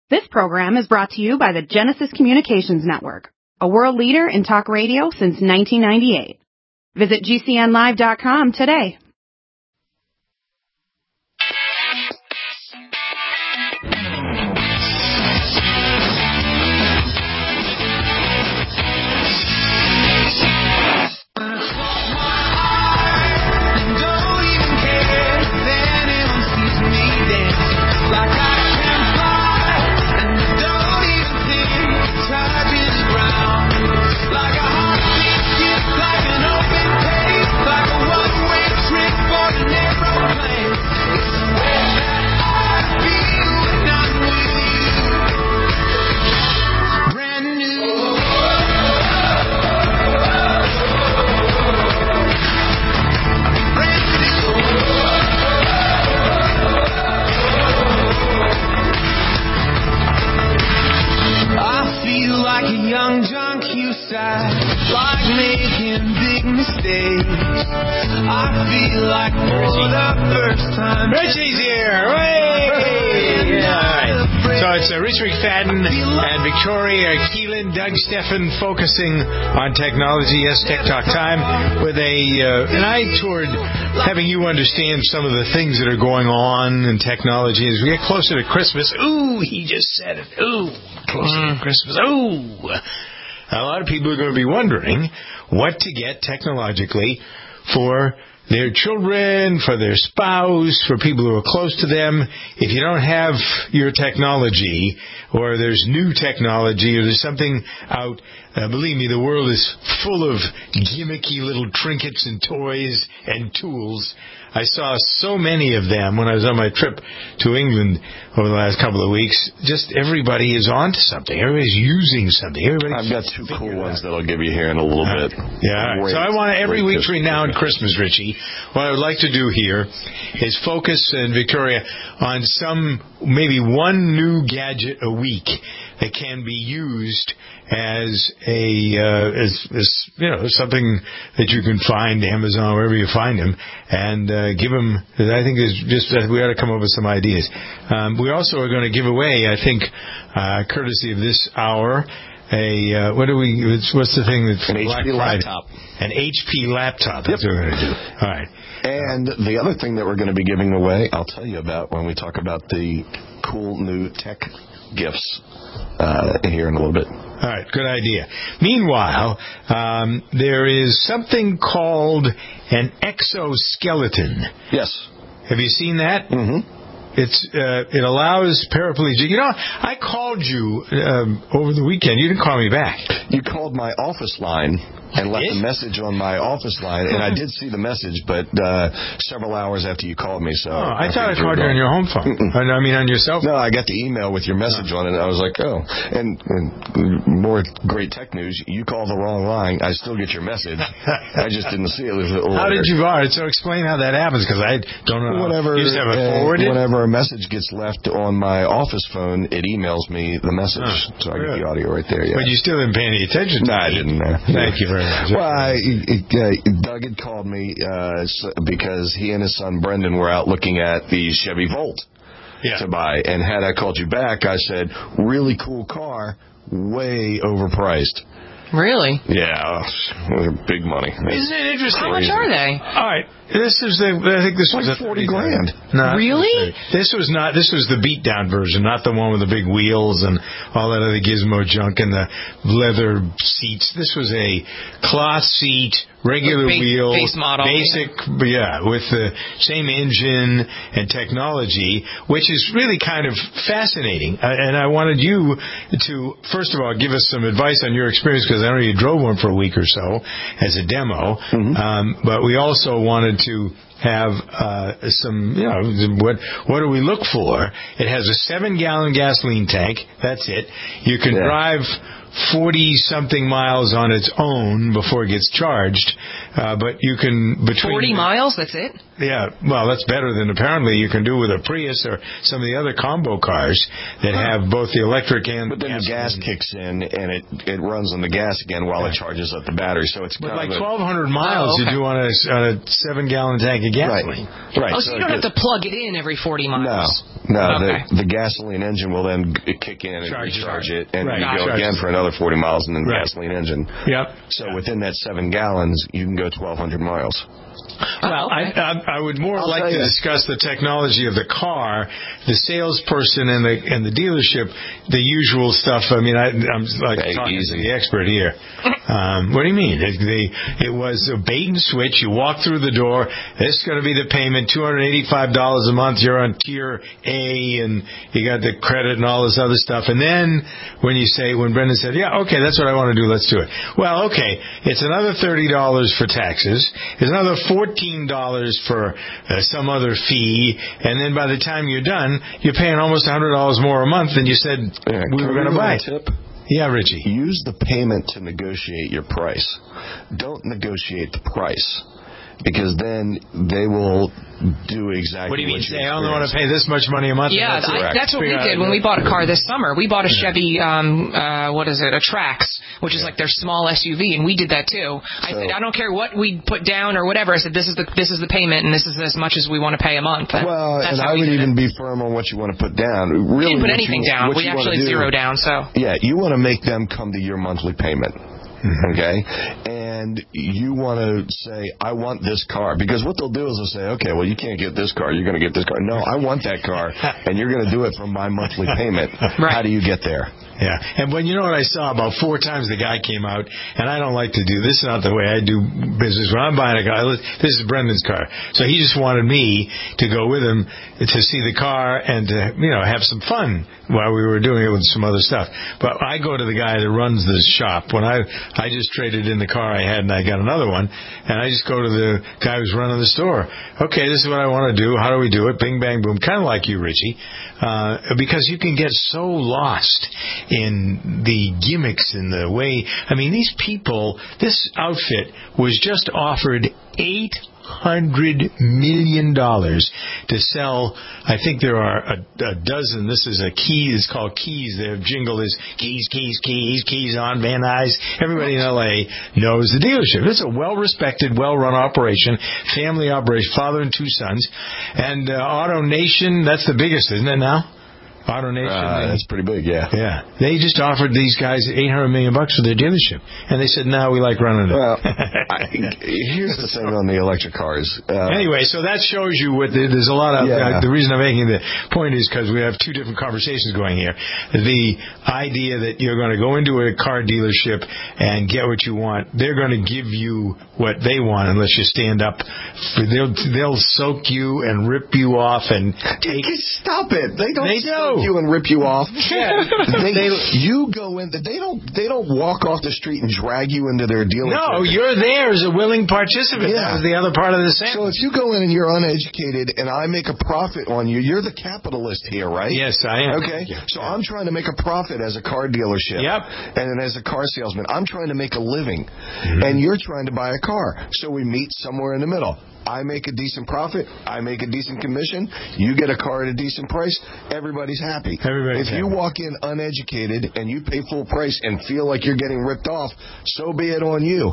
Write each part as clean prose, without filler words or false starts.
This program is brought to you by the Genesis Communications Network, a world leader in talk radio since 1998. Visit GCNlive.com today. Richie's here! Hey! So it's Rich McFadden and Victoria Keelan, Doug Steffen focusing on technology. Yes, Tech Talk Time with an eye toward having you understand some of the things that are going on in technology as we get closer to Christmas. Ooh, he just said it. Ooh, closer to Christmas. Ooh. A lot of people are going to be wondering what to get technologically for their children, for their spouse, for people who are close to them. If you don't have your technology, or there's new technology, or there's something out, believe me, the world is full of gimmicky little trinkets and toys and tools. I saw so many of them when I was on my trip to England over the last couple of weeks. Just everybody is on to something. Everybody's using something. I've got two cool ones that I'll give you here in a little bit. Yeah. So I want to, every week between now and Christmas, Richie, what I would like to do here is focus, and Victoria, on maybe one new gadget a week that can be used as something that you can find Amazon, wherever you find them, and give them. I think we ought to come up with some ideas. We also are going to give away, I think, courtesy of this hour, what's the thing that's an HP laptop. An HP laptop. That's what we're going to do. All right. And the other thing that we're going to be giving away, I'll tell you about when we talk about the cool new tech gifts here in a little bit. All right, good idea. Meanwhile, there is something called an exoskeleton. Yes. Have you seen that? Mm-hmm. It allows paraplegic. You know, I called you over the weekend. You didn't call me back. You called my office line and left a message on my office line, and I did see the message, but several hours after you called me. So I thought I called you on your home phone. I mean, on your cell phone. No, I got the email with your message on it, and I was like, oh. And more great tech news, you called the wrong line. I still get your message. I just didn't see it. How did you? So explain how that happens, because I don't know. Whenever, you just have it forwarded? Whenever a message gets left on my office phone, it emails me the message. So I get the audio right there. Yeah. But you still didn't pay any attention to it. No, I didn't. Thank you very much. Well, Doug had called me because he and his son Brendan were out looking at the Chevy Volt to buy. And had I called you back, I said, really cool car, way overpriced. Really? Yeah, big money. Isn't it interesting? How much are they? All right. I think this was like $40 grand. No, really? This was the beat-down version, not the one with the big wheels and all that other gizmo junk and the leather seats. This was a cloth seat, regular wheel, base model, basic, with the same engine and technology, which is really kind of fascinating. And I wanted you to, first of all, give us some advice on your experience, because I know you drove one for a week or so as a demo. Mm-hmm. But we also wanted to have some, what do we look for? It has a 7-gallon gasoline tank. That's it. You can drive 40-something miles on its own before it gets charged. But you can... 40 miles? That's it? Yeah. Well, that's better than apparently you can do with a Prius or some of the other combo cars that have both the electric and... But then the gas kicks in, and it runs on the gas again while it charges up the battery. So it's but like 1,200 miles you do on a 7-gallon tank of gasoline. Right. Oh, so you don't have to plug it in every 40 miles. No. The gasoline engine will then kick in and recharge it, and you go again for another 40 miles, and then the gasoline engine. Yep. So within that 7 gallons, you can go 1,200 miles. Well, I would more like to discuss the technology of the car, the salesperson and the dealership, the usual stuff. I mean, I'm like talking to the expert here. What do you mean? It was a bait and switch. You walk through the door. This is going to be the payment, $285 a month. You're on tier A, and you got the credit and all this other stuff. And then when Brendan said, yeah, okay, that's what I want to do. Let's do it. Well, okay, it's another $30 for taxes. It's another $14 for some other fee, and then by the time you're done, you're paying almost $100 more a month than you said we were going to buy. Tip? Yeah, Richie. Use the payment to negotiate your price. Don't negotiate the price, because then they will do exactly what do you mean? Say, I only want to pay this much money a month. Yeah, that's what we did when we bought a car this summer. We bought a Chevy, a Trax, which is like their small SUV, and we did that too. I said, I don't care what we put down or whatever. I said, this is the payment, and this is as much as we want to pay a month. And I would even be firm on what you want to put down. Really, we didn't put anything down. We actually zero down. So yeah, you want to make them come to your monthly payment. Okay? And you want to say, I want this car. Because what they'll do is they'll say, okay, well, you can't get this car. You're going to get this car. No, I want that car, and you're going to do it from my monthly payment. Right. How do you get there? Yeah. And when you know what I saw, about 4 times the guy came out, and I don't like to do this. Is not the way I do business. When I'm buying a car, this is Brendan's car. So he just wanted me to go with him to see the car and to, have some fun while we were doing it with some other stuff. But I go to the guy that runs the shop. When I just traded in the car I had, and I got another one, and I just go to the guy who's running the store. Okay, this is what I want to do. How do we do it? Bing, bang, boom. Kind of like you, Richie. Because you can get so lost in the gimmicks and the way. I mean, these people, this outfit was just offered $800 million to sell. I think there are a dozen. This is a key. It's called Keys. Their jingle is Keys, Keys, Keys, Keys on Van Nuys. Everybody in L.A. knows the dealership. It's a well-respected, well-run operation, family operation, father and 2 sons. And Auto Nation, that's the biggest, isn't it now? Auto Nation. That's pretty big, yeah. Yeah. They just offered these guys $800 million for their dealership. And they said, no, we like running it. Well, here's the thing on the electric cars. Anyway, so that shows you there's a lot of... the reason I'm making the point is because we have 2 different conversations going here. The idea that you're going to go into a car dealership and get what you want, they're going to give you what they want unless you stand up. They'll soak you and rip you off and take... Stop it. They don't you and rip you off. Yeah. You go in. They don't walk off the street and drag you into their dealership. No, you're there as a willing participant. Yeah. That was the other part of the sentence. So if you go in and you're uneducated and I make a profit on you, you're the capitalist here, right? Yes, I am. Okay. So I'm trying to make a profit as a car dealership. Yep. And as a car salesman, I'm trying to make a living, and you're trying to buy a car. So we meet somewhere in the middle. I make a decent profit. I make a decent commission. You get a car at a decent price. Everybody's happy. If you walk in uneducated and you pay full price and feel like you're getting ripped off, so be it on you.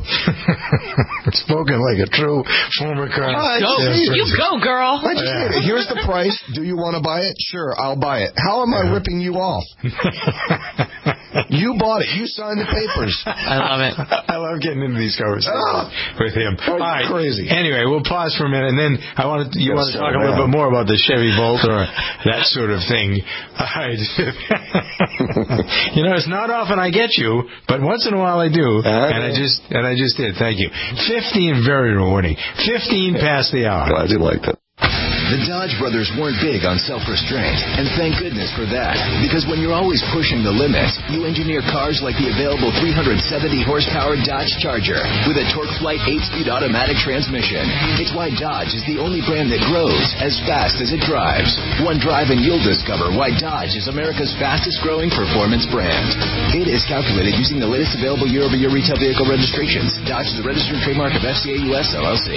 Spoken like a true former car. You go, girl. I just said, here's the price. Do you want to buy it? Sure, I'll buy it. How am I ripping you off? You bought it. You signed the papers. I love it. I love getting into these conversations with him. All right. Crazy. Anyway, we'll pause for a minute, and then you want to talk a little bit more about the Chevy Volt or that sort of thing. It's not often I get you, but once in a while I do, and I just did. Thank you. 15, very rewarding. 15 past the hour. Glad you liked it. The Dodge brothers weren't big on self-restraint, and thank goodness for that. Because when you're always pushing the limits, you engineer cars like the available 370-horsepower Dodge Charger with a Torque Flight 8-speed automatic transmission. It's why Dodge is the only brand that grows as fast as it drives. One drive and you'll discover why Dodge is America's fastest-growing performance brand. It is calculated using the latest available year-over-year retail vehicle registrations. Dodge is a registered trademark of FCA US LLC.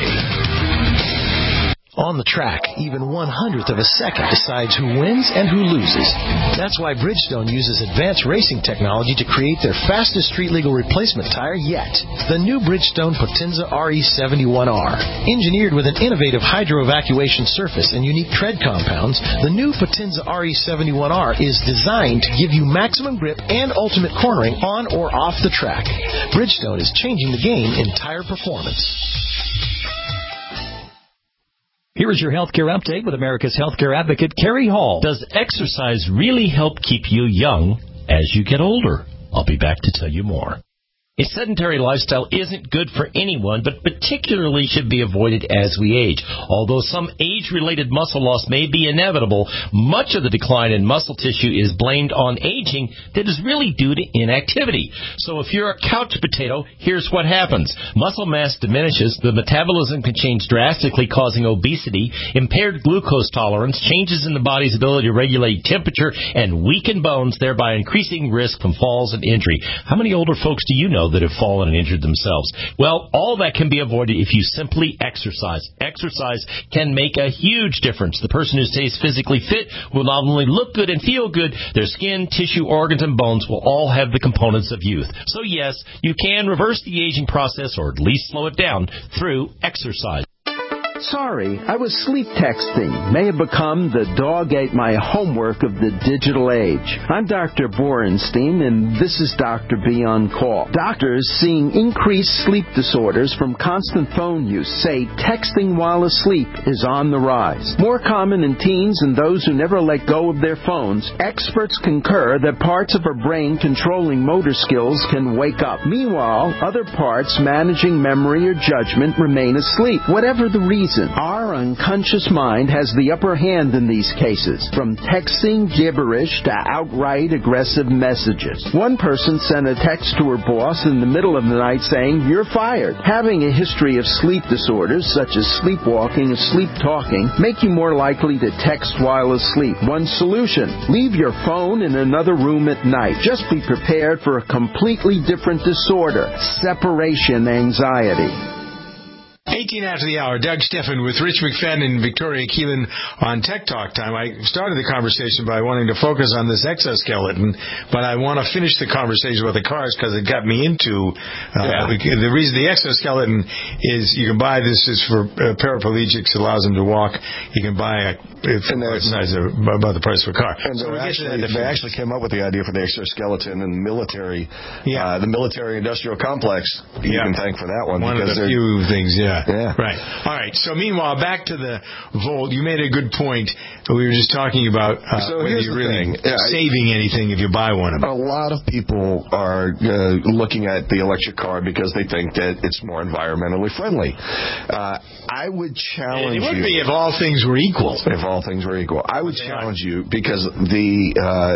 On the track, even 1/100th of a second decides who wins and who loses. That's why Bridgestone uses advanced racing technology to create their fastest street-legal replacement tire yet. The new Bridgestone Potenza RE71R. Engineered with an innovative hydro-evacuation surface and unique tread compounds, the new Potenza RE71R is designed to give you maximum grip and ultimate cornering on or off the track. Bridgestone is changing the game in tire performance. Here is your healthcare update with America's healthcare advocate, Carrie Hall. Does exercise really help keep you young as you get older? I'll be back to tell you more. A sedentary lifestyle isn't good for anyone, but particularly should be avoided as we age. Although some age-related muscle loss may be inevitable, much of the decline in muscle tissue is blamed on aging that is really due to inactivity. So if you're a couch potato, here's what happens. Muscle mass diminishes, the metabolism can change drastically, causing obesity, impaired glucose tolerance, changes in the body's ability to regulate temperature, and weaken bones, thereby increasing risk from falls and injury. How many older folks do you know that have fallen and injured themselves? Well, all that can be avoided if you simply exercise. Exercise can make a huge difference. The person who stays physically fit will not only look good and feel good, their skin, tissue, organs, and bones will all have the components of youth. So yes, you can reverse the aging process or at least slow it down through exercise. Sorry, I was sleep texting. May have become the dog ate my homework of the digital age. I'm Dr. Borenstein, and this is Dr. B on Call. Doctors seeing increased sleep disorders from constant phone use say texting while asleep is on the rise. More common in teens and those who never let go of their phones, experts concur that parts of our brain controlling motor skills can wake up. Meanwhile, other parts managing memory or judgment remain asleep. Whatever the reason, our unconscious mind has the upper hand in these cases, from texting gibberish to outright aggressive messages. One person sent a text to her boss in the middle of the night saying, "You're fired." Having a history of sleep disorders, such as sleepwalking and sleep talking, make you more likely to text while asleep. One solution: leave your phone in another room at night. Just be prepared for a completely different disorder, separation anxiety. 18 after the hour, Doug Steffen with Rich McFadden and Victoria Keelan on Tech Talk Time. I started the conversation by wanting to focus on this exoskeleton, but I want to finish the conversation with the cars because it got me into the reason the exoskeleton is you can buy this is for paraplegics, allows them to walk. You can buy about the price of a car. And so they actually came up with the idea for the exoskeleton and military, the military-industrial complex. You can thank for that one. One of the few things, Right. All right. So meanwhile, back to the Volt. You made a good point. We were just talking about whether you're really saving anything if you buy one of them. A lot of people are looking at the electric car because they think that it's more environmentally friendly. I would challenge you. It would be if all things were equal. If all things were equal. I would challenge you because the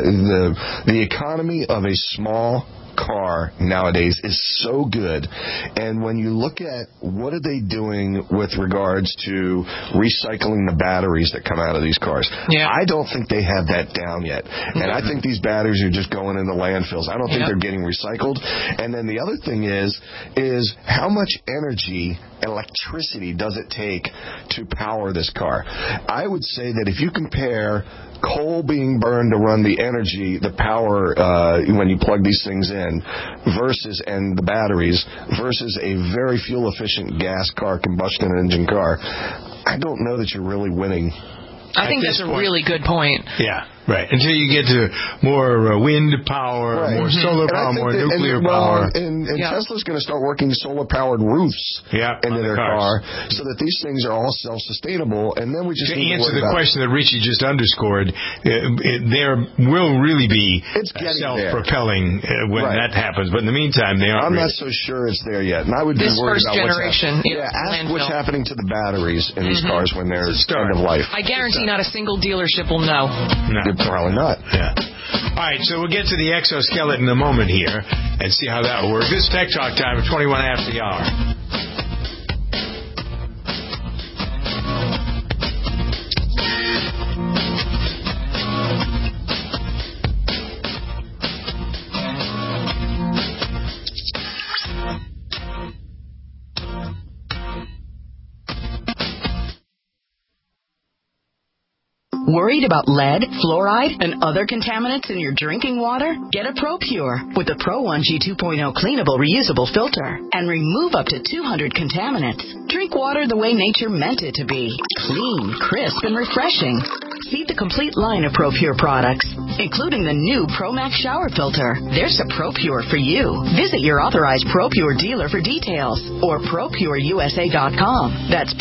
economy of a small car nowadays is so good, and when you look at what are they doing with regards to recycling the batteries that come out of these cars, I don't think they have that down yet. And I think these batteries are just going into landfills. I don't think they're getting recycled. And then the other thing is how much energy, electricity does it take to power this car? I would say that if you compare coal being burned to run the energy, the power when you plug these things in, and the batteries, versus a very fuel-efficient gas car, combustion engine car, I don't know that you're really winning. I think that's a really good point. Yeah. Right, until you get to more wind power, more solar power, more nuclear power. And Tesla's going to start working solar-powered roofs into their car so that these things are all self-sustainable, and then we just need to answer the question that Richie just underscored. There will really be self-propelling when that happens, but in the meantime, they aren't. I'm not so sure it's there yet, and I would be worried about ask what's happening to the batteries in these cars when they're end of life. I guarantee not a single dealership will know. No, probably not. Yeah. All right, so we'll get to the exoskeleton in a moment here and see how that works. This is Tech Talk time at 21 after the hour. Worried about lead, fluoride, and other contaminants in your drinking water? Get a ProPure with the Pro 1G 2.0 cleanable reusable filter and remove up to 200 contaminants. Drink water the way nature meant it to be. Clean, crisp, and refreshing. See the complete line of ProPure products, including the new ProMax shower filter. There's a ProPure for you. Visit your authorized ProPure dealer for details or ProPureUSA.com. That's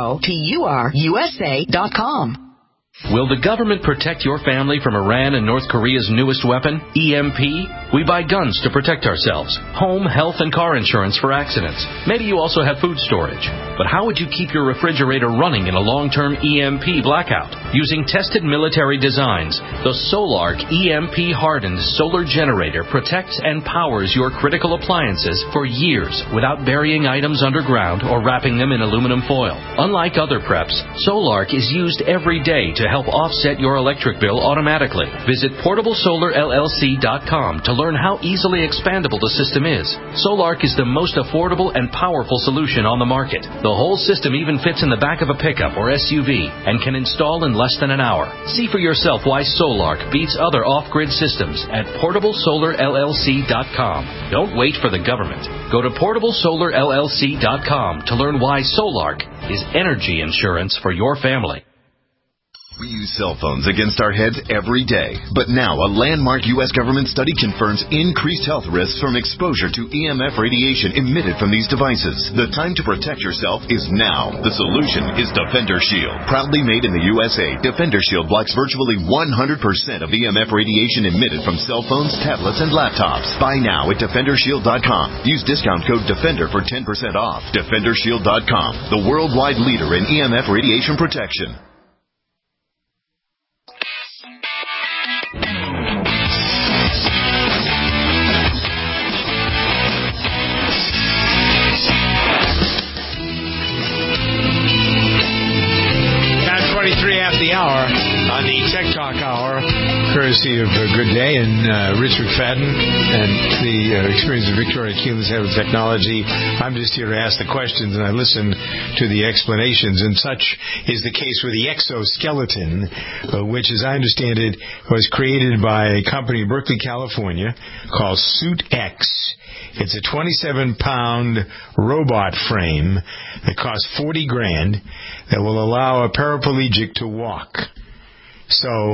ProPureUSA.com. Will the government protect your family from Iran and North Korea's newest weapon, EMP? We buy guns to protect ourselves, home, health, and car insurance for accidents. Maybe you also have food storage. But how would you keep your refrigerator running in a long-term EMP blackout? Using tested military designs, the Solarc EMP-hardened solar generator protects and powers your critical appliances for years without burying items underground or wrapping them in aluminum foil. Unlike other preps, Solarc is used every day to help offset your electric bill automatically. Visit PortableSolarLLC.com to learn how easily expandable the system is. Solarc is the most affordable and powerful solution on the market. The whole system even fits in the back of a pickup or SUV and can install in less than an hour. See for yourself why Solarc beats other off-grid systems at PortableSolarLLC.com. Don't wait for the government. Go to PortableSolarLLC.com to learn why Solarc is energy insurance for your family. We use cell phones against our heads every day. But now a landmark U.S. government study confirms increased health risks from exposure to EMF radiation emitted from these devices. The time to protect yourself is now. The solution is Defender Shield. Proudly made in the USA, Defender Shield blocks virtually 100% of EMF radiation emitted from cell phones, tablets, and laptops. Buy now at DefenderShield.com. Use discount code DEFENDER for 10% off. DefenderShield.com, the worldwide leader in EMF radiation protection. The hour on the Tech Talk Hour, courtesy of Good Day and Rich McFadden and the experience of Victoria Keelan's head of technology. I'm just here to ask the questions and I listen to the explanations, and such is the case with the exoskeleton, which, as I understand it, was created by a company in Berkeley, California called Suit X. It's a 27-pound robot frame that costs $40,000 that will allow a paraplegic to walk. So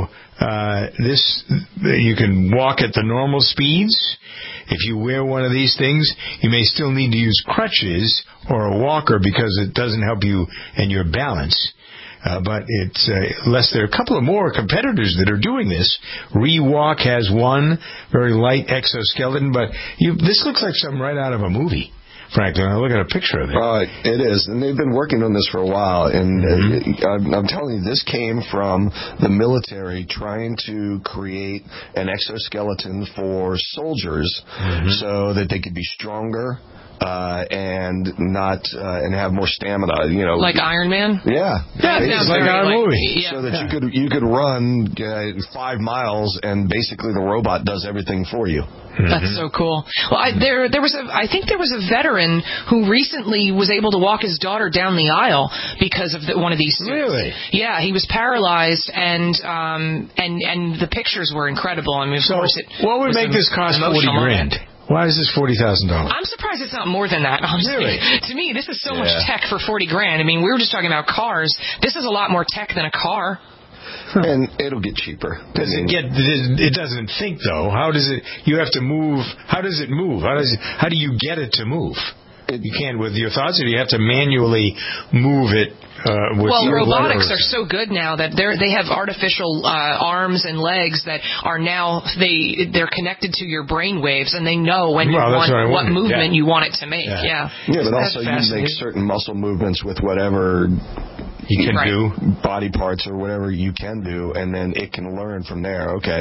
you can walk at the normal speeds. If you wear one of these things, you may still need to use crutches or a walker because it doesn't help you in your balance. But it's unless there are a couple of more competitors that are doing this. Rewalk has one very light exoskeleton, but this looks like something right out of a movie. Frankly, when I look at a picture of it. It is, and they've been working on this for a while, and I'm telling you, this came from the military trying to create an exoskeleton for soldiers so that they could be stronger and have more stamina. You know, like Iron Man. Yeah, it's like our movie. So that you could run 5 miles, and basically the robot does everything for you. That's so cool. Well, I think there was a veteran who recently was able to walk his daughter down the aisle because of one of these suits. Really? Yeah, he was paralyzed, and the pictures were incredible. I mean, of course, what would make this cost $40,000? Why is this $40,000? I'm surprised it's not more than that, honestly. Really? To me, this is so much tech for $40,000. I mean, we were just talking about cars. This is a lot more tech than a car. And it'll get cheaper. It doesn't think, though. How does it? You have to move. How does it move? How do you get it to move? You can't with your thoughts, or you have to manually move it. Robotics are so good now that they have artificial arms and legs that are now they're connected to your brain waves, and they know when you want what movement you want it to make. Yeah, but also you make certain muscle movements with whatever you can do, body parts or whatever you can do, and then it can learn from there. Okay,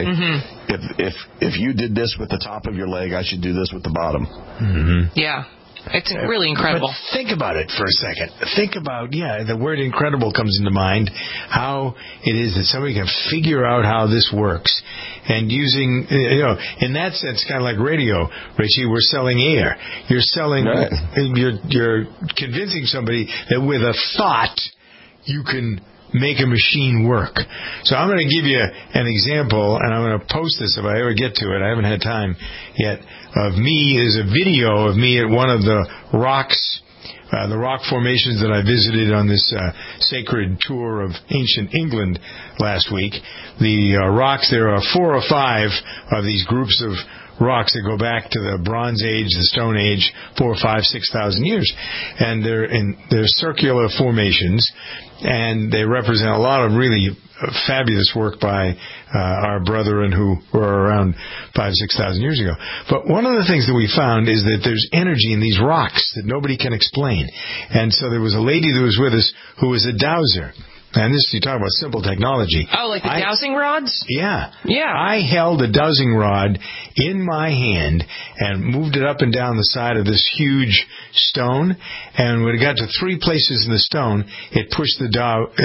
if you did this with the top of your leg, I should do this with the bottom. Yeah. It's really incredible. But think about it for a second. Think about, the word incredible comes into mind, how it is that somebody can figure out how this works. And using, in that sense, kind of like radio, Richie, we're selling air. You're selling, you're convincing somebody that with a thought, you can make a machine work. So I'm going to give you an example, and I'm going to post this if I ever get to it. I haven't had time yet. Of me is a video of me at one of the rocks, the rock formations that I visited on this sacred tour of ancient England last week. The rocks, there are 4 or 5 of these groups of rocks that go back to the Bronze Age, the Stone Age, 4,000, 5,000, 6,000 years, and they're circular formations, and they represent a lot of really fabulous work by our brethren who were around 5,000, 6,000 years ago. But one of the things that we found is that there's energy in these rocks that nobody can explain, and so there was a lady that was with us who was a dowser. And this, you talk about simple technology. Oh, like the dowsing rods? Yeah. Yeah. I held a dowsing rod in my hand and moved it up and down the side of this huge stone. And when it got to 3 places in the stone, it pushed the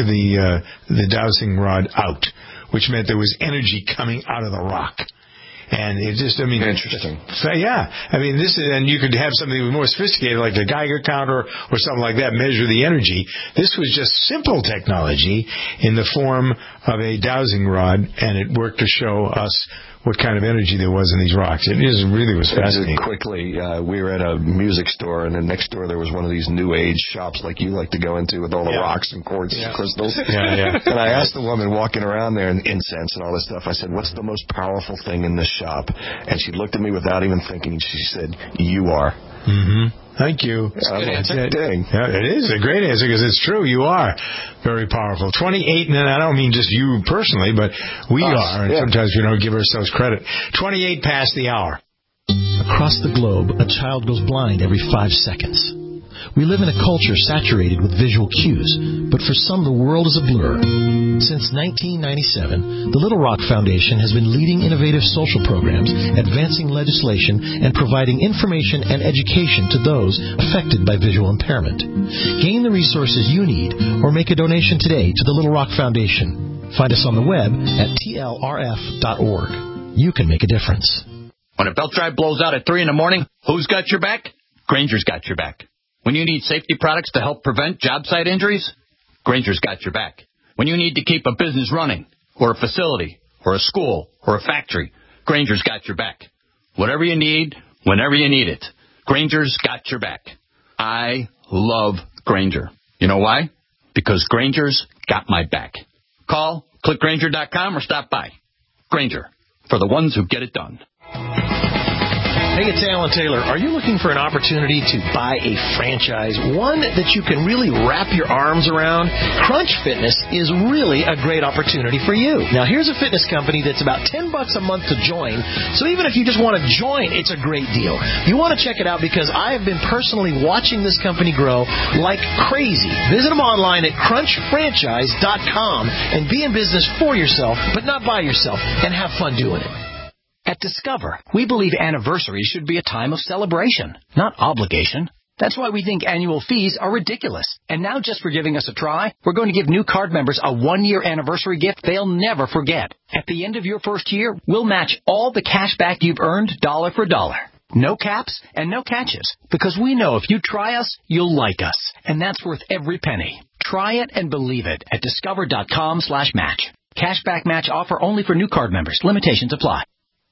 dowsing rod out, which meant there was energy coming out of the rock. And it just, interesting. Yeah. This is, and you could have something more sophisticated like the Geiger counter or something like that, measure the energy. This was just simple technology in the form of a dowsing rod, and it worked to show us what kind of energy there was in these rocks. It really was fascinating. Quickly, we were at a music store, and then next door there was one of these new age shops like you like to go into with all the rocks and quartz and crystals. And I asked the woman walking around there, and incense and all this stuff, I said, what's the most powerful thing in this shop? And she looked at me without even thinking, and she said, you are. Thank you. That's a good answer. Yeah, it is a great answer because it's true. You are very powerful. 28, and I don't mean just you personally, but we are. And sometimes we don't give ourselves credit. 28 past the hour. Across the globe, a child goes blind every 5 seconds. We live in a culture saturated with visual cues, but for some the world is a blur. Since 1997, the Little Rock Foundation has been leading innovative social programs, advancing legislation, and providing information and education to those affected by visual impairment. Gain the resources you need or make a donation today to the Little Rock Foundation. Find us on the web at tlrf.org. You can make a difference. When a belt drive blows out at 3 in the morning, who's got your back? Grainger's got your back. When you need safety products to help prevent job site injuries, Grainger's got your back. When you need to keep a business running, or a facility, or a school, or a factory, Grainger's got your back. Whatever you need, whenever you need it, Grainger's got your back. I love Grainger. You know why? Because Grainger's got my back. Call, click Grainger.com, or stop by. Grainger, for the ones who get it done. Hey, it's Alan Taylor. Are you looking for an opportunity to buy a franchise, one that you can really wrap your arms around? Crunch Fitness is really a great opportunity for you. Now, here's a fitness company that's about $10 a month to join, so even if you just want to join, it's a great deal. You want to check it out because I have been personally watching this company grow like crazy. Visit them online at crunchfranchise.com and be in business for yourself, but not by yourself, and have fun doing it. At Discover, we believe anniversaries should be a time of celebration, not obligation. That's why we think annual fees are ridiculous. And now, just for giving us a try, we're going to give new card members a 1-year anniversary gift they'll never forget. At the end of your first year, we'll match all the cash back you've earned dollar for dollar. No caps and no catches, because we know if you try us, you'll like us. And that's worth every penny. Try it and believe it at discover.com/match. Cashback match offer only for new card members. Limitations apply.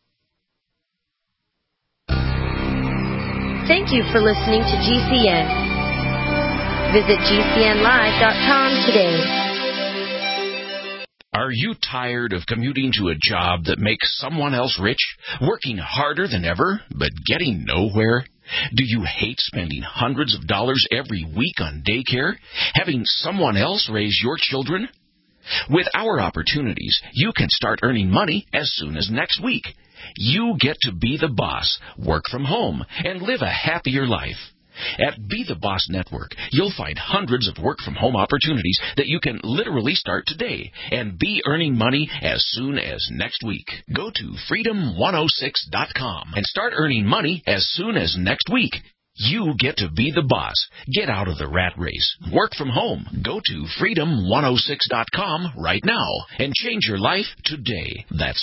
Thank you for listening to GCN. Visit GCNlive.com today. Are you tired of commuting to a job that makes someone else rich, working harder than ever, but getting nowhere? Do you hate spending hundreds of dollars every week on daycare, having someone else raise your children? With our opportunities, you can start earning money as soon as next week. You get to be the boss, work from home, and live a happier life. At Be the Boss Network, you'll find hundreds of work-from-home opportunities that you can literally start today and be earning money as soon as next week. Go to freedom106.com and start earning money as soon as next week. You get to be the boss. Get out of the rat race. Work from home. Go to freedom106.com right now and change your life today. That's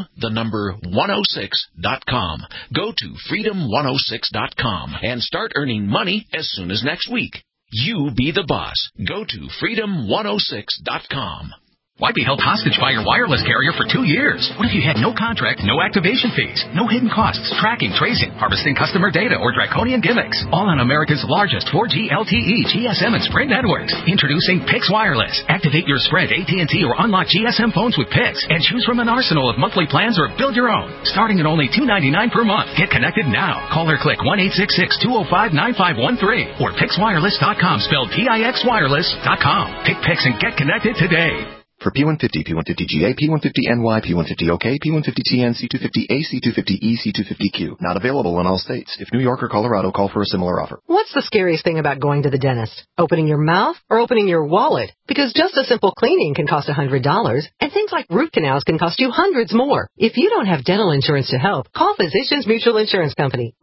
freedom106.com. Go to freedom106.com and start earning money as soon as next week. You be the boss. Go to freedom106.com. Why be held hostage by your wireless carrier for 2 years? What if you had no contract, no activation fees, no hidden costs, tracking, tracing, harvesting customer data, or draconian gimmicks? All on America's largest 4G LTE, GSM, and Sprint networks. Introducing Pix Wireless. Activate your Sprint, AT&T, or unlock GSM phones with Pix and choose from an arsenal of monthly plans or build your own. Starting at only $2.99 per month. Get connected now. Call or click 1-866-205-9513 or PixWireless.com, spelled PIXWireless.com. Pick Pix and get connected today. For P150, P150GA, P150NY, P150OK, P150TN, C250A, C250E, C250Q. Not available in all states. If New York or Colorado, call for a similar offer. What's the scariest thing about going to the dentist? Opening your mouth or opening your wallet? Because just a simple cleaning can cost $100, and things like root canals can cost you hundreds more. If you don't have dental insurance to help, call Physicians Mutual Insurance Company,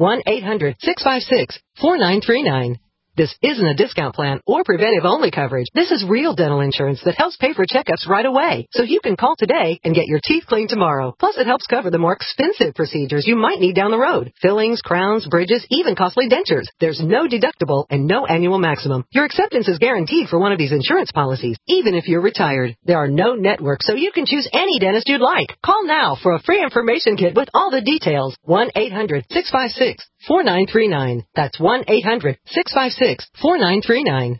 1-800-656-4939. This isn't a discount plan or preventive-only coverage. This is real dental insurance that helps pay for checkups right away. So you can call today and get your teeth cleaned tomorrow. Plus, it helps cover the more expensive procedures you might need down the road. Fillings, crowns, bridges, even costly dentures. There's no deductible and no annual maximum. Your acceptance is guaranteed for one of these insurance policies, even if you're retired. There are no networks, so you can choose any dentist you'd like. Call now for a free information kit with all the details. 1-800-656-4939. That's 1-800-656-4939.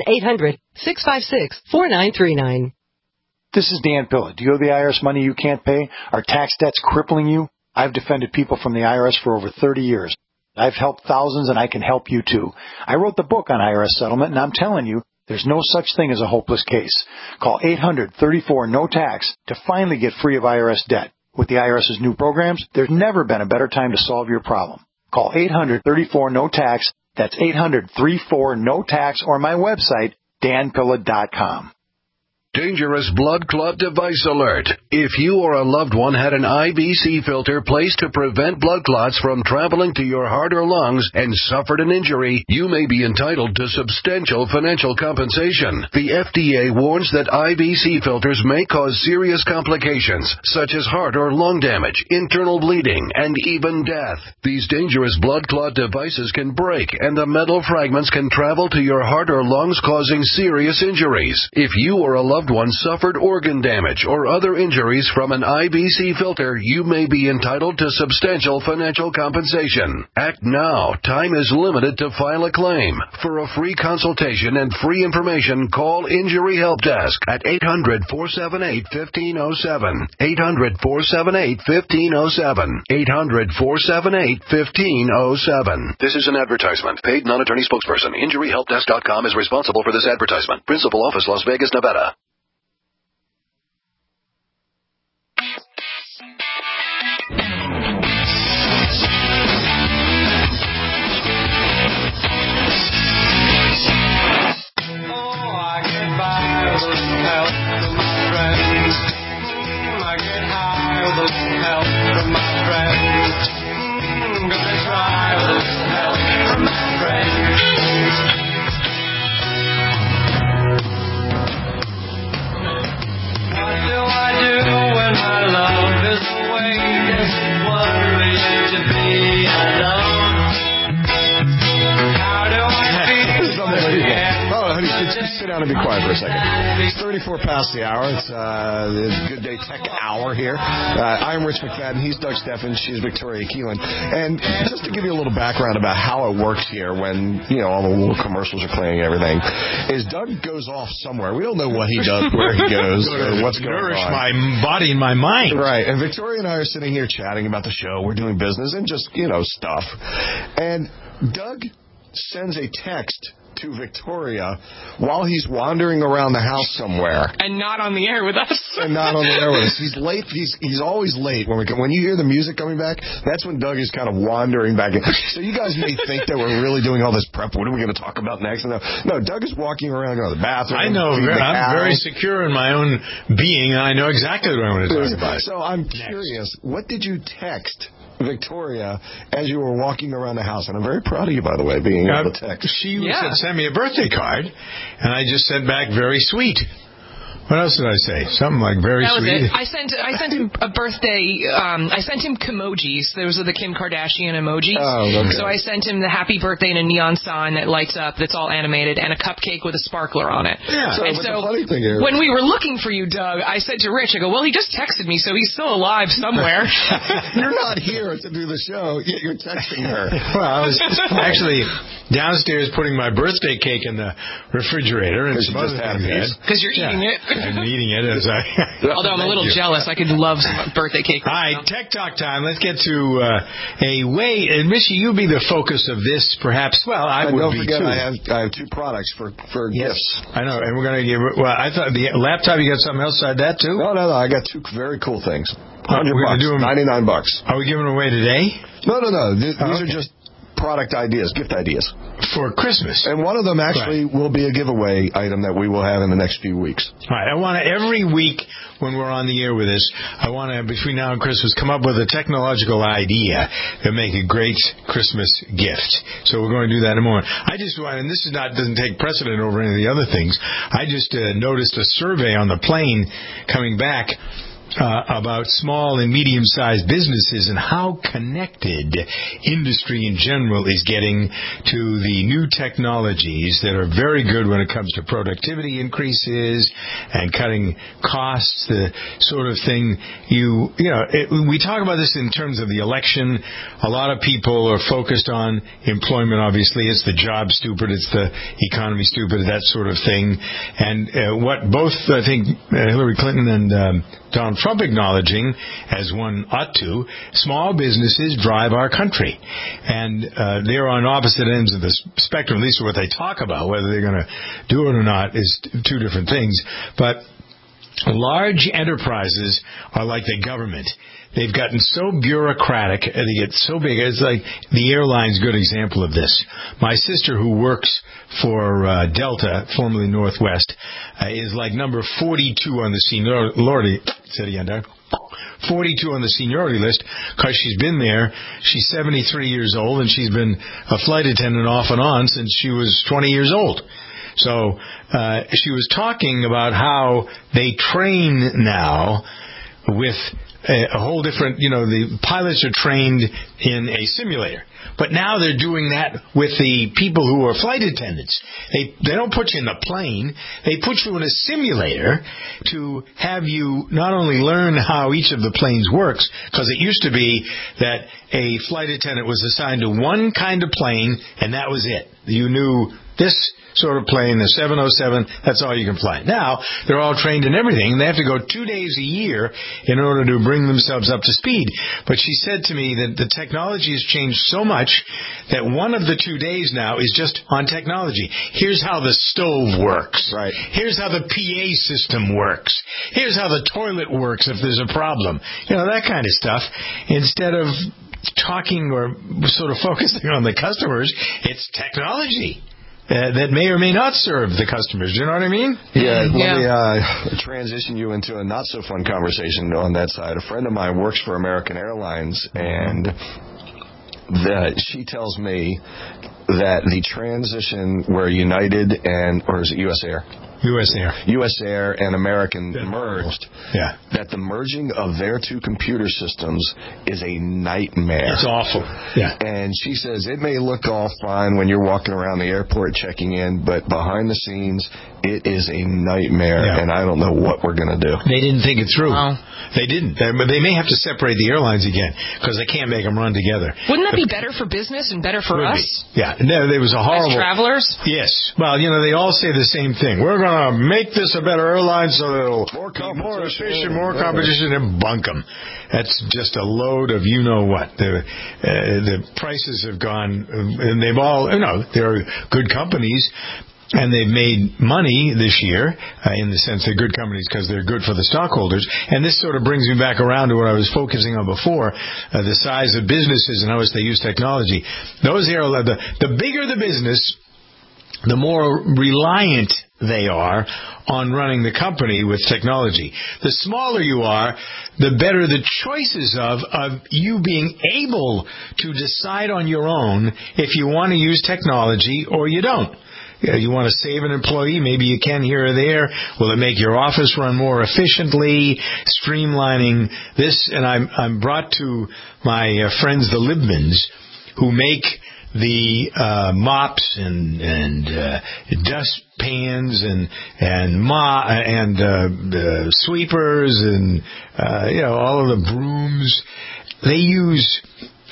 1-800-656-4939. This is Dan Pilla. Do you owe the IRS money you can't pay? Are tax debts crippling you? I've defended people from the IRS for over 30 years. I've helped thousands, and I can help you too. I wrote the book on IRS settlement, and I'm telling you, there's no such thing as a hopeless case. Call 800-34-NO-TAX to finally get free of IRS debt. With the IRS's new programs, there's never been a better time to solve your problem. Call 800-34-NO-TAX. That's 800-34-NO-TAX, or my website, danpilla.com. Dangerous blood clot device alert. If you or a loved one had an IBC filter placed to prevent blood clots from traveling to your heart or lungs and suffered an injury, you may be entitled to substantial financial compensation. The FDA warns that IBC filters may cause serious complications, such as heart or lung damage, internal bleeding, and even death. These dangerous blood clot devices can break, and the metal fragments can travel to your heart or lungs, causing serious injuries. If you or a loved one suffered organ damage or other injuries from an IBC filter, you may be entitled to substantial financial compensation. Act now. Time is limited to file a claim. For a free consultation and free information, call Injury Help Desk at 800-478-1507. 800-478-1507. 800-478-1507. This is an advertisement. Paid non-attorney spokesperson. InjuryHelpDesk.com is responsible for this advertisement. Principal office, Las Vegas, Nevada. kind of be quiet for a second. It's 34 past the hour. It's the Good Day Tech Hour here. I'm Rich McFadden. He's Doug Steffen. She's Victoria Keelan. And just to give you a little background about how it works here when, all the little commercials are playing and everything, is Doug goes off somewhere. We don't know what he does, where he goes, or what's going on. Nourish my body and my mind. Right. And Victoria and I are sitting here chatting about the show. We're doing business and just, stuff. And Doug sends a text to Victoria while he's wandering around the house somewhere. And not on the air with us. And not on the air with us. He's late. He's always late. When you hear the music coming back, that's when Doug is kind of wandering back in. So you guys may think that we're really doing all this prep. What are we going to talk about next? No, Doug is walking around, going to the bathroom. I know. I'm very secure in my own being, and I know exactly what I want to talk about. So I'm curious, what did you text Victoria as you were walking around the house? And I'm very proud of you, by the way, being able to text. She sent me a birthday card, and I just sent back, very sweet. What else did I say? Something like very sweet. I sent him a birthday. I sent him Kimojis. Those are the Kim Kardashian emojis. Oh, okay. So I sent him the happy birthday in a neon sign that lights up, that's all animated, and a cupcake with a sparkler on it. Yeah. So the funny thing is, when we were looking for you, Doug, I said to Rich, I go, well, he just texted me, so he's still alive somewhere. You're not here to do the show. You're texting her. Well, I was actually downstairs putting my birthday cake in the refrigerator and some other things. Because you're eating it. I'm eating it as Although I'm a little jealous. I could love some birthday cake. All right, Tech Talk time. Let's get to a way. And Mishy, you be the focus of this, perhaps. Well, I would don't be forget, too. I have two products for gifts. I know, and we're going to give. Well, I thought the laptop. You got something else beside that too? No. I got two very cool things. $100, $99. Are we giving away today? No. These are just product ideas, gift ideas. For Christmas. And one of them actually will be a giveaway item that we will have in the next few weeks. All right. I want to, every week when we're on the air with this, I want to, between now and Christmas, come up with a technological idea to make a great Christmas gift. So we're going to do that in a moment. I just want, and this is doesn't take precedent over any of the other things, I just noticed a survey on the plane coming back about small and medium-sized businesses and how connected industry in general is getting to the new technologies that are very good when it comes to productivity increases and cutting costs, the sort of thing we talk about this in terms of the election. A lot of people are focused on employment, obviously. It's the job stupid, it's the economy stupid, that sort of thing. And what both, I think, Hillary Clinton and Donald Trump acknowledging, as one ought to, small businesses drive our country. And they're on opposite ends of the spectrum, at least what they talk about. Whether they're going to do it or not is two different things. But large enterprises are like the government. They've gotten so bureaucratic, and they get so big. It's like the airline's a good example of this. My sister, who works for Delta, formerly Northwest, is like number 42 on the seniority. 42 on the seniority list because she's been there. She's 73 years old, and she's been a flight attendant off and on since she was 20 years old. So she was talking about how they train now with a whole different, the pilots are trained in a simulator. But now they're doing that with the people who are flight attendants. They don't put you in the plane. They put you in a simulator to have you not only learn how each of the planes works, because it used to be that a flight attendant was assigned to one kind of plane, and that was it. You knew this sort of plane, the 707, that's all you can fly. Now, they're all trained in everything. They have to go 2 days a year in order to bring themselves up to speed. But she said to me that the technology has changed so much that one of the 2 days now is just on technology. Here's how the stove works. Right. Here's how the PA system works. Here's how the toilet works if there's a problem. That kind of stuff. Instead of talking or sort of focusing on the customers, it's technology that may or may not serve the customers. Do you know what I mean? Yeah. Let me transition you into a not-so-fun conversation on that side. A friend of mine works for American Airlines, and she tells me that the transition where United or is it U.S. Air? U.S. Air and American merged. Yeah. That the merging of their two computer systems is a nightmare. It's awful. Yeah. And she says it may look all fine when you're walking around the airport checking in, but behind the scenes, it is a nightmare, and I don't know what we're going to do. They didn't think it through. They didn't. But they may have to separate the airlines again because they can't make them run together. Wouldn't that be better for business and better for us? Yeah. No, there was a horrible... As travelers? Yes. Well, they all say the same thing. We're going to make this a better airline so that it'll be more efficient, more competition, and bunk them. That's just a load of you-know-what. The prices have gone, and they've all... they're good companies, and they've made money this year, in the sense they're good companies because they're good for the stockholders. And this sort of brings me back around to what I was focusing on before, the size of businesses and how much they use technology. The bigger the business, the more reliant they are on running the company with technology. The smaller you are, the better the choices of you being able to decide on your own if you want to use technology or you don't. You want to save an employee, maybe you can here or there. Will it make your office run more efficiently? Streamlining this, and I'm brought to my friends the Libmans, who make the mops and dust pans and sweepers and all of the brooms. They use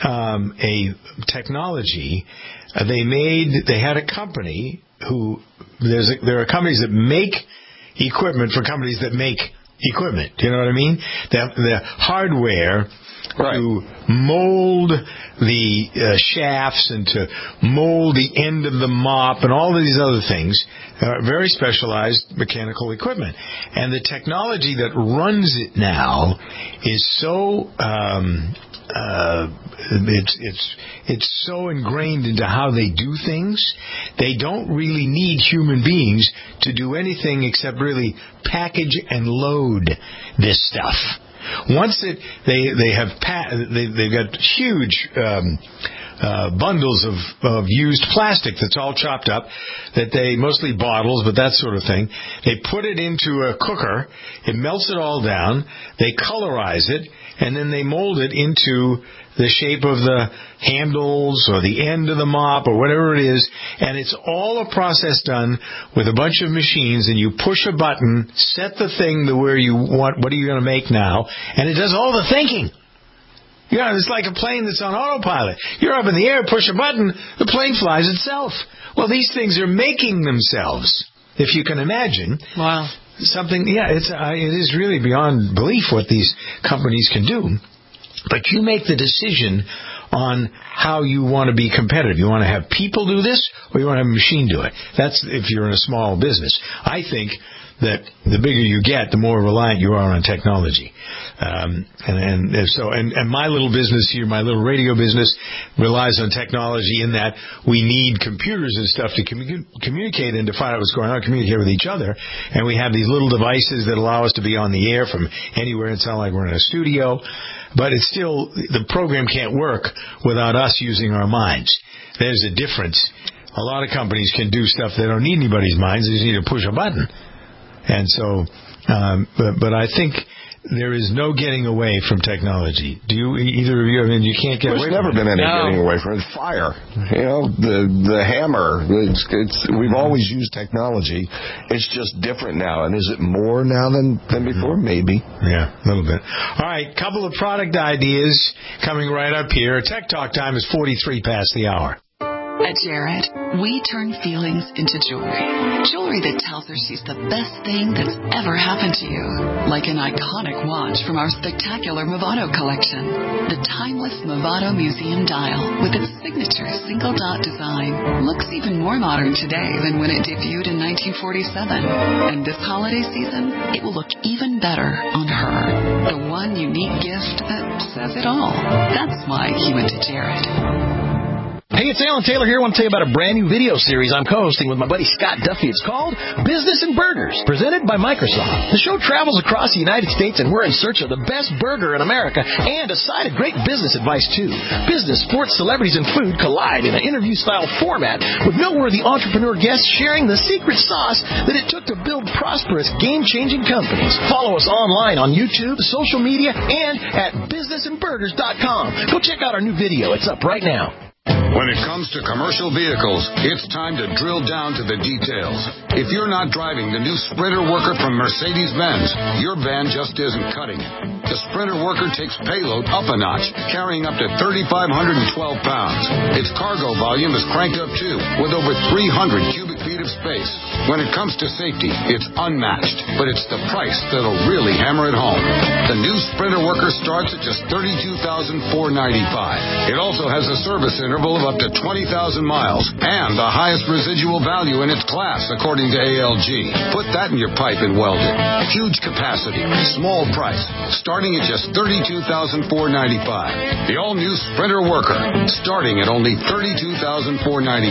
a technology. They had a company there are companies that make equipment for companies that make equipment. Do you know what I mean? The hardware to mold the shafts and to mold the end of the mop and all of these other things, very specialized mechanical equipment. And the technology that runs it now is so it's so ingrained into how they do things. They don't really need human beings to do anything except really package and load this stuff. Once they've got huge bundles of used plastic that's all chopped up, that they mostly bottles, but that sort of thing. They put it into a cooker. It melts it all down. They colorize it, and then they mold it into the shape of the handles or the end of the mop or whatever it is, and it's all a process done with a bunch of machines, and you push a button, set the thing to where you want, what are you going to make now, and it does all the thinking. It's like a plane that's on autopilot. You're up in the air, push a button, the plane flies itself. Well, these things are making themselves, if you can imagine. Wow. Something, it is really beyond belief what these companies can do. But you make the decision on how you want to be competitive. You want to have people do this, or you want to have a machine do it. That's if you're in a small business. I think that the bigger you get, the more reliant you are on technology. And my little business here, my little radio business, relies on technology in that we need computers and stuff to communicate and to find out what's going on, communicate with each other. And we have these little devices that allow us to be on the air from anywhere and sound like we're in a studio. But it's still, the program can't work without us using our minds. There's a difference. A lot of companies can do stuff they don't need anybody's minds. They just need to push a button. And so, but I think there is no getting away from technology. Do you, either of you? I mean, you can't get away from it. There's never been any getting away from it. Fire. The hammer. We've always used technology. It's just different now. And is it more now than before? Maybe. Yeah, a little bit. All right, couple of product ideas coming right up here. Tech Talk time is 43 past the hour. At Jared, we turn feelings into jewelry. Jewelry that tells her she's the best thing that's ever happened to you. Like an iconic watch from our spectacular Movado collection. The timeless Movado Museum dial with its signature single dot design looks even more modern today than when it debuted in 1947. And this holiday season, it will look even better on her. The one unique gift that says it all. That's why he went to Jared. Hey, it's Alan Taylor here. I want to tell you about a brand new video series I'm co-hosting with my buddy Scott Duffy. It's called Business and Burgers, presented by Microsoft. The show travels across the United States, and we're in search of the best burger in America and a side of great business advice, too. Business, sports, celebrities, and food collide in an interview-style format with noteworthy entrepreneur guests sharing the secret sauce that it took to build prosperous, game-changing companies. Follow us online on YouTube, social media, and at businessandburgers.com. Go check out our new video. It's up right now. When it comes to commercial vehicles, it's time to drill down to the details. If you're not driving the new Sprinter Worker from Mercedes-Benz, your van just isn't cutting it. The Sprinter Worker takes payload up a notch, carrying up to 3,512 pounds. Its cargo volume is cranked up too, with over 300 cubic feet of space. When it comes to safety, it's unmatched, but it's the price that'll really hammer it home. The new Sprinter Worker starts at just $32,495. It also has a service interval of up to 20,000 miles and the highest residual value in its class, according to ALG. Put that in your pipe and weld it. Huge capacity, small price, starting at just $32,495. The all-new Sprinter Worker, starting at only $32,495.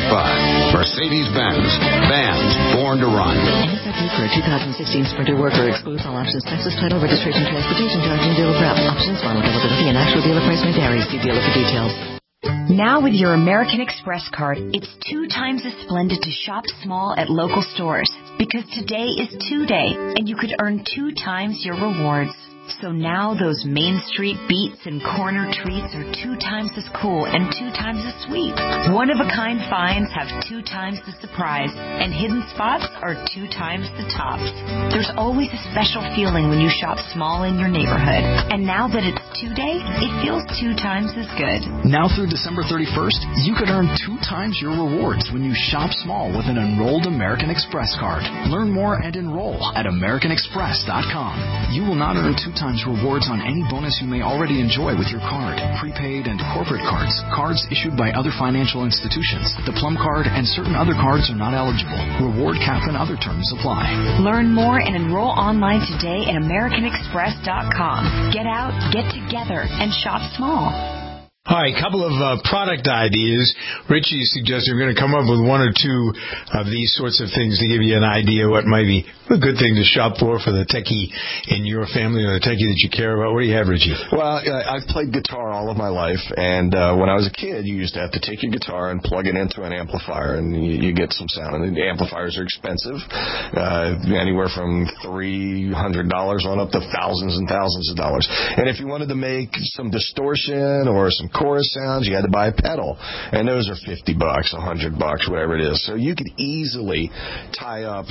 Mercedes-Benz, vans born to run. MSRP for a 2016 Sprinter Worker excludes all options, taxes, title, registration, transportation charge, and dealer prep. Options, final availability, and actual dealer price may vary. See dealer for details. Now with your American Express card, it's 2 times as splendid to shop small at local stores, because today is 2 Day, and you could earn 2 times your rewards. So now those Main Street beats and corner treats are 2 times as cool and 2 times as sweet. One-of-a-kind finds have 2 times the surprise, and hidden spots are 2 times the tops. There's always a special feeling when you shop small in your neighborhood. And now that it's 2 Day, it feels 2 times as good. Now through December 31st, you could earn 2 times your rewards when you shop small with an enrolled American Express card. Learn more and enroll at AmericanExpress.com. You will not earn 2 times rewards on any bonus you may already enjoy with your card. Prepaid and corporate cards, cards issued by other financial institutions, the Plum Card, and certain other cards are not eligible. Reward cap and other terms apply. Learn more and enroll online today at AmericanExpress.com. Get out, get together, and shop small. All right, a couple of product ideas. Richie suggested we're going to come up with 1 or 2 of these sorts of things to give you an idea what might be a good thing to shop for the techie in your family or the techie that you care about. What do you have, Richie? Well, I've played guitar all of my life, and when I was a kid, you used to have to take your guitar and plug it into an amplifier, and you get some sound. And the amplifiers are expensive, anywhere from $300 on up to thousands and thousands of dollars. And if you wanted to make some distortion or some chorus sounds, you had to buy a pedal, and those are $50, $100, whatever it is. So you could easily tie up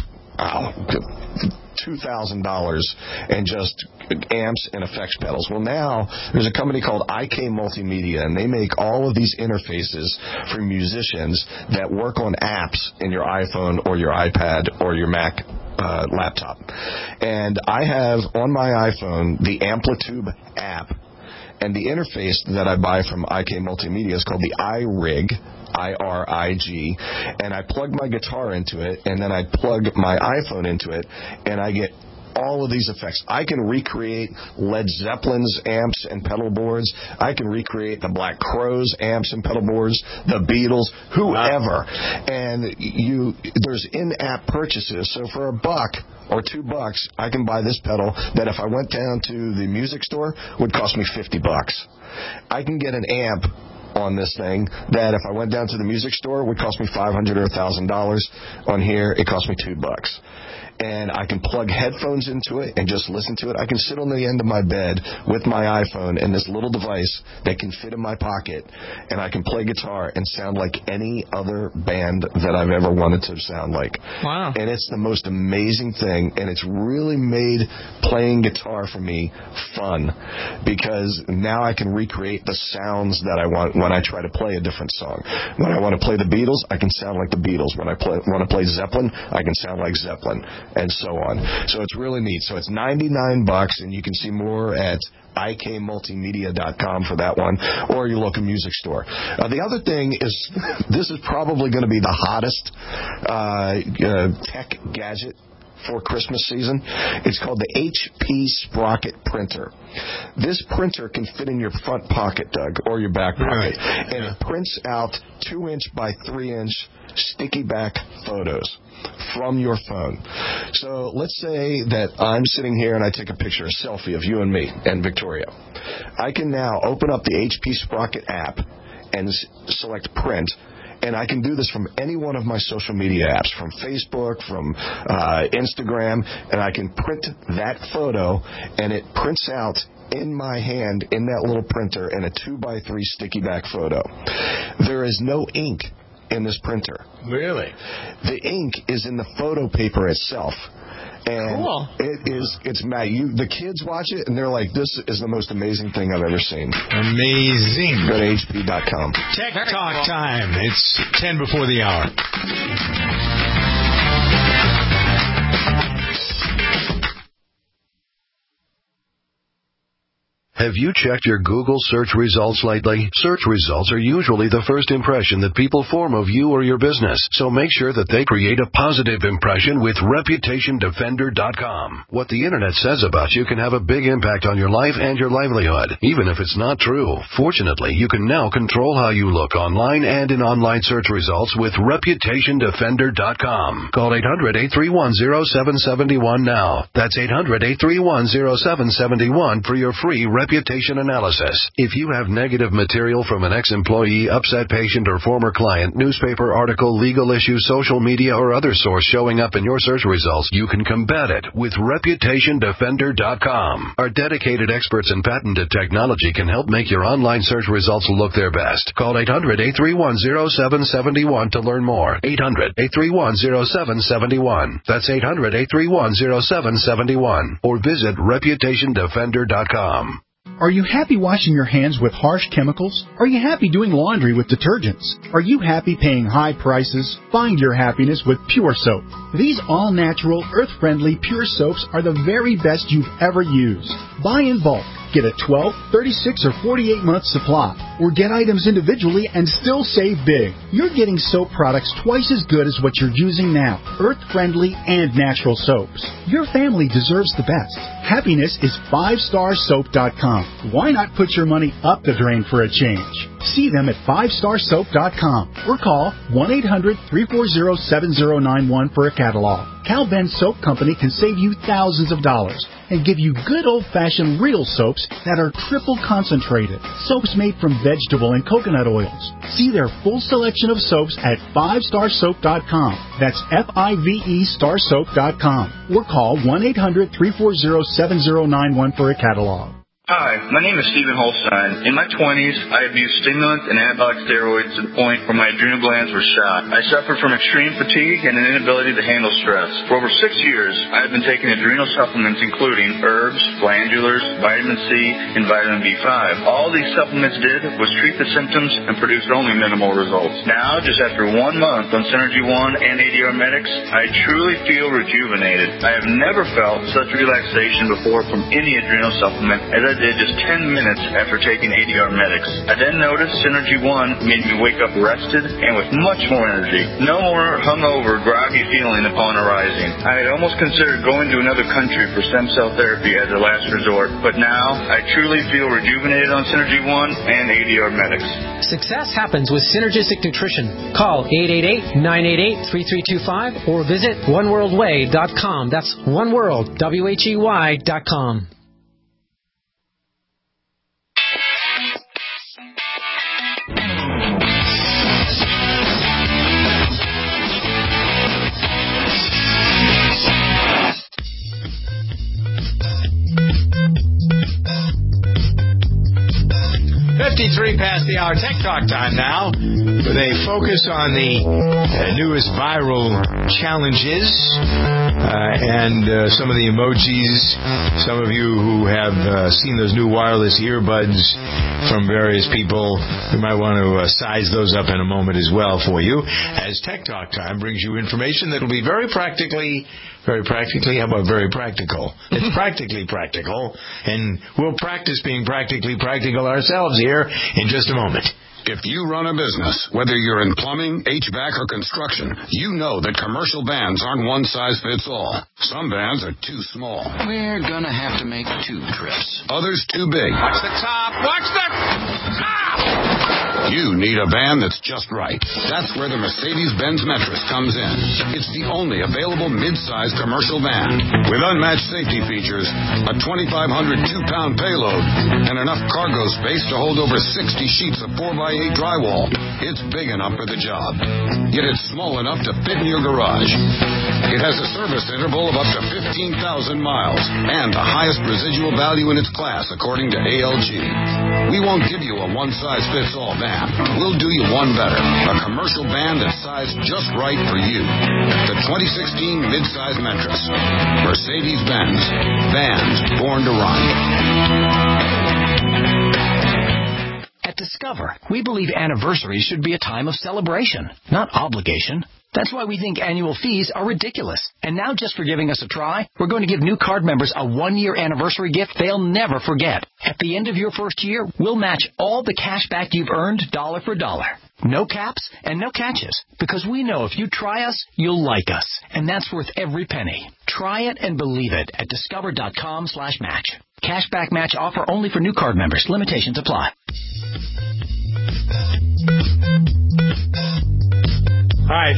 $2,000 and just amps and effects pedals. Well, now there's a company called IK Multimedia, and they make all of these interfaces for musicians that work on apps in your iPhone or your iPad or your Mac laptop. And I have on my iPhone the Amplitube app. And the interface that I buy from IK Multimedia is called the iRig, I-R-I-G, and I plug my guitar into it, and then I plug my iPhone into it, and I get all of these effects. I can recreate Led Zeppelin's amps and pedal boards. I can recreate the Black Crowes amps and pedal boards, the Beatles, whoever. And there's in-app purchases. So for $1 or $2, I can buy this pedal that if I went down to the music store would cost me $50. I can get an amp on this thing that if I went down to the music store would cost me $500 or $1,000. On here, it cost me $2. And I can plug headphones into it and just listen to it. I can sit on the end of my bed with my iPhone and this little device that can fit in my pocket, and I can play guitar and sound like any other band that I've ever wanted to sound like. Wow. And it's the most amazing thing, and it's really made playing guitar for me fun, because now I can recreate the sounds that I want when I try to play a different song. When I want to play the Beatles, I can sound like the Beatles. When I want to play Zeppelin, I can sound like Zeppelin, and so on. So it's really neat. So it's $99, and you can see more at ikmultimedia.com for that one, or your local music store. The other thing is, this is probably going to be the hottest tech gadget for Christmas season. It's called the HP Sprocket printer. This printer can fit in your front pocket, Doug, or your back pocket, and it prints out 2-inch by 3-inch sticky back photos from your phone. So let's say that I'm sitting here and I take a picture, a selfie of you and me and Victoria. I can now open up the HP Sprocket app and select print, and I can do this from any one of my social media apps, from Facebook, from Instagram, and I can print that photo, and it prints out in my hand in that little printer in a 2x3 sticky back photo. There is no ink in this printer. Really? The ink is in the photo paper itself. And cool. It's mad. The kids watch it and they're like, this is the most amazing thing I've ever seen. Amazing. Go to HP.com. Tech Talk time. It's 10 before the hour. Have you checked your Google search results lately? Search results are usually the first impression that people form of you or your business, so make sure that they create a positive impression with ReputationDefender.com. What the Internet says about you can have a big impact on your life and your livelihood, even if it's not true. Fortunately, you can now control how you look online and in online search results with ReputationDefender.com. Call 800-831-0771 now. That's 800-831-0771 for your free reputation analysis. If you have negative material from an ex-employee, upset patient, or former client, newspaper article, legal issue, social media, or other source showing up in your search results, you can combat it with ReputationDefender.com. Our dedicated experts in patented technology can help make your online search results look their best. Call 800-831-0771 to learn more. 800-831-0771. That's 800-831-0771. Or visit ReputationDefender.com. Are you happy washing your hands with harsh chemicals? Are you happy doing laundry with detergents? Are you happy paying high prices? Find your happiness with Pure Soap. These all-natural, earth-friendly Pure Soaps are the very best you've ever used. Buy in bulk. Get a 12, 36, or 48-month supply. Or get items individually and still save big. You're getting soap products twice as good as what you're using now. Earth-friendly and natural soaps. Your family deserves the best. Happiness is 5starsoap.com. Why not put your money up the drain for a change? See them at 5starsoap.com or call 1-800-340-7091 for a catalog. Cal Ben Soap Company can save you thousands of dollars and give you good old-fashioned real soaps that are triple concentrated. Soaps made from vegetable and coconut oils. See their full selection of soaps at 5starsoap.com. That's F-I-V-E starsoap.com. Or call 1-800-340-7091 for a catalog. Hi, my name is Stephen Holstein. In my 20s, I abused stimulants and anabolic steroids to the point where my adrenal glands were shot. I suffered from extreme fatigue and an inability to handle stress. For over 6 years, I have been taking adrenal supplements including herbs, glandulars, vitamin C, and vitamin B5. All these supplements did was treat the symptoms and produced only minimal results. Now, just after 1 month on Synergy One and ADR Medics, I truly feel rejuvenated. I have never felt such relaxation before from any adrenal supplement as I did just 10 minutes after taking ADR Medics. I then noticed Synergy One made me wake up rested and with much more energy. No more hungover, groggy feeling upon arising. I had almost considered going to another country for stem cell therapy as a last resort, but now I truly feel rejuvenated on Synergy One and ADR Medics. Success happens with Synergistic Nutrition. Call 888-988-3325 or visit oneworldway.com. That's oneworld, WHEY.com. Past the hour. Tech Talk time now, with a focus on the newest viral challenges and some of the emojis. Some of you who have seen those new wireless earbuds from various people, we might want to size those up in a moment as well for you, as Tech Talk time brings you information that will be very practical. It's practically practical, and we'll practice being practically practical ourselves here in just a moment. If you run a business, whether you're in plumbing, HVAC, or construction, you know that commercial vans aren't one size fits all. Some vans are too small. We're gonna have to make 2 trips. Others too big. Watch the top! Watch the top! You need a van that's just right. That's where the Mercedes-Benz Metris comes in. It's the only available mid-size commercial van with unmatched safety features, a 2,500 2-pound payload, and enough cargo space to hold over 60 sheets of 4x8 drywall. It's big enough for the job, yet it's small enough to fit in your garage. It has a service interval of up to 15,000 miles and the highest residual value in its class, according to ALG. We won't give you a one-size-fits-all van. We'll do you one better. A commercial van that's sized just right for you. The 2016 midsize Metris. Mercedes-Benz. Vans born to run. At Discover, we believe anniversaries should be a time of celebration, not obligation. That's why we think annual fees are ridiculous. And now, just for giving us a try, we're going to give new card members a 1-year anniversary gift they'll never forget. At the end of your first year, we'll match all the cash back you've earned dollar for dollar. No caps and no catches. Because we know if you try us, you'll like us. And that's worth every penny. Try it and believe it at discover.com/match. Cashback match offer only for new card members. Limitations apply. All right,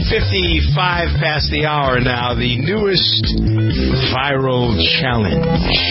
55 past the hour now. The newest viral challenge.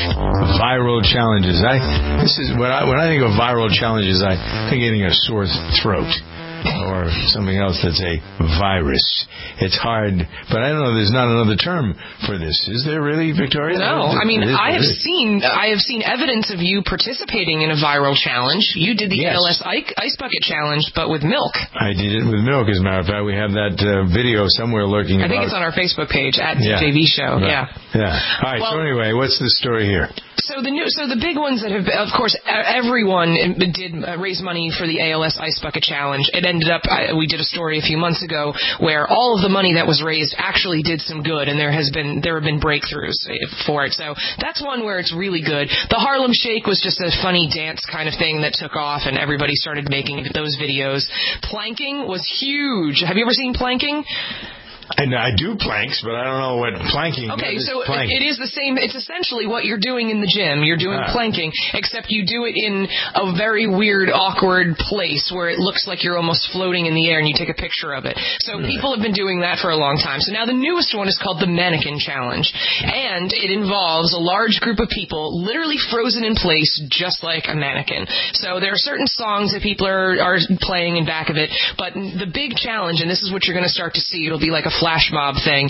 Viral challenges. This is when I think of viral challenges, I think getting a sore throat or something else that's a virus. It's hard, but I don't know. There's not another term for this. Is there really, Victoria? No. I mean, I have seen evidence of you participating in a viral challenge. You did the ALS Ice Bucket Challenge, but with milk. I did it with milk, as a matter of fact. We have that video somewhere lurking. I think it's on our Facebook page at DJV Show. Right. Yeah. All right. Well, so anyway, what's the story here? So the big ones that have, of course, everyone did raise money for the ALS Ice Bucket Challenge. It ended up, we did a story a few months ago where all of the money that was raised actually did some good, and there have been breakthroughs for it. So that's one where it's really good. The Harlem Shake was just a funny dance kind of thing that took off, and everybody started making those videos. Planking was huge. Have you ever seen planking? And I do planks, but I don't know what planking is. Okay, so it is the same. It's essentially what you're doing in the gym. You're doing planking, except you do it in a very weird, awkward place where it looks like you're almost floating in the air, and you take a picture of it. So people have been doing that for a long time. So now the newest one is called the Mannequin Challenge, and it involves a large group of people literally frozen in place just like a mannequin. So there are certain songs that people are playing in back of it, but the big challenge, and this is what you're going to start to see, it'll be like a flash mob thing.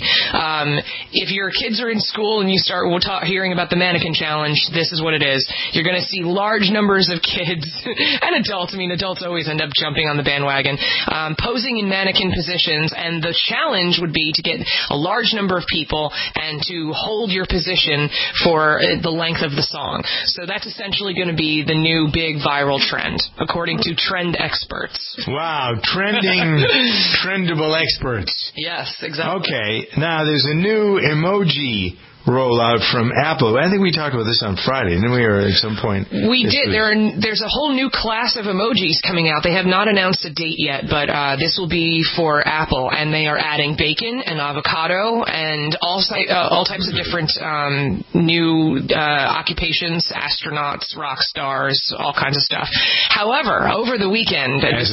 If your kids are in school and you start hearing about the Mannequin Challenge, this is what it is. You're going to see large numbers of kids and adults. I mean, adults always end up jumping on the bandwagon, posing in mannequin positions, and the challenge would be to get a large number of people and to hold your position for the length of the song. So that's essentially going to be the new big viral trend, according to trend experts. Wow, trendable experts. Yes. Exactly. Okay, now there's a new emoji rollout from Apple. I think we talked about this on Friday, didn't we, or at some point? We did. There's a whole new class of emojis coming out. They have not announced a date yet, but this will be for Apple, and they are adding bacon and avocado and all types of different new occupations, astronauts, rock stars, all kinds of stuff. However, over the weekend... As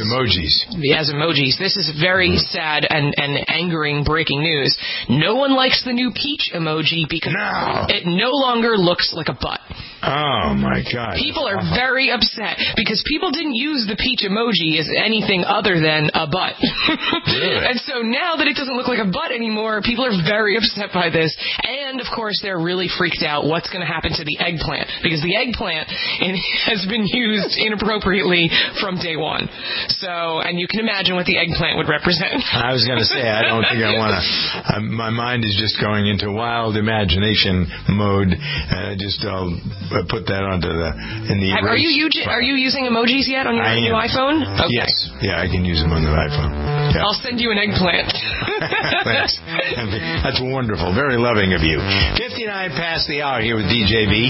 emojis, this is very sad and angering breaking news. No one likes the new peach emoji because it no longer looks like a butt. Oh, my God. People are very upset because people didn't use the peach emoji as anything other than a butt. Really? And so now that it doesn't look like a butt anymore, people are very upset by this. And, of course, they're really freaked out what's going to happen to the eggplant, because the eggplant has been used inappropriately from day one. So, and you can imagine what the eggplant would represent. I was going to say, I don't think I want to. My mind is just going into wild imagination mode. I'll put that onto in the. Are you using emojis yet on your new iPhone? Okay. Yes. Yeah, I can use them on the iPhone. Yeah. I'll send you an eggplant. Thanks. That's wonderful. Very loving of you. 59 past the hour here with DJB.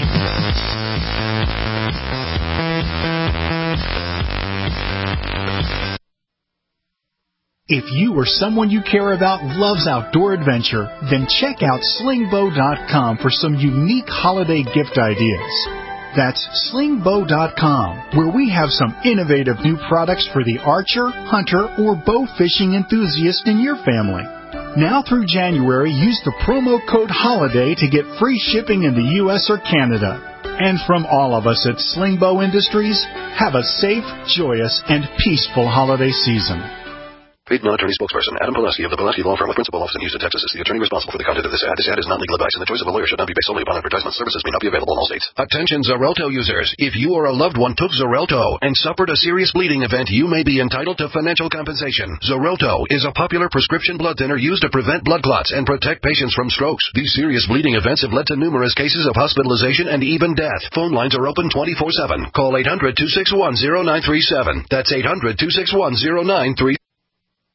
If you or someone you care about loves outdoor adventure, then check out slingbow.com for some unique holiday gift ideas. That's slingbow.com, where we have some innovative new products for the archer, hunter, or bow fishing enthusiast in your family. Now through January, use the promo code HOLIDAY to get free shipping in the U.S. or Canada. And from all of us at Slingbow Industries, have a safe, joyous, and peaceful holiday season. Paid non-attorney spokesperson Adam Pulaski of the Pulaski Law Firm with principal office in Houston, Texas is the attorney responsible for the content of this ad. This ad is not legal advice, and the choice of a lawyer should not be based solely upon advertisement. Services may not be available in all states. Attention Xarelto users. If you or a loved one took Xarelto and suffered a serious bleeding event, you may be entitled to financial compensation. Xarelto is a popular prescription blood thinner used to prevent blood clots and protect patients from strokes. These serious bleeding events have led to numerous cases of hospitalization and even death. Phone lines are open 24/7. Call 800-261-0937. That's 800-261-0937.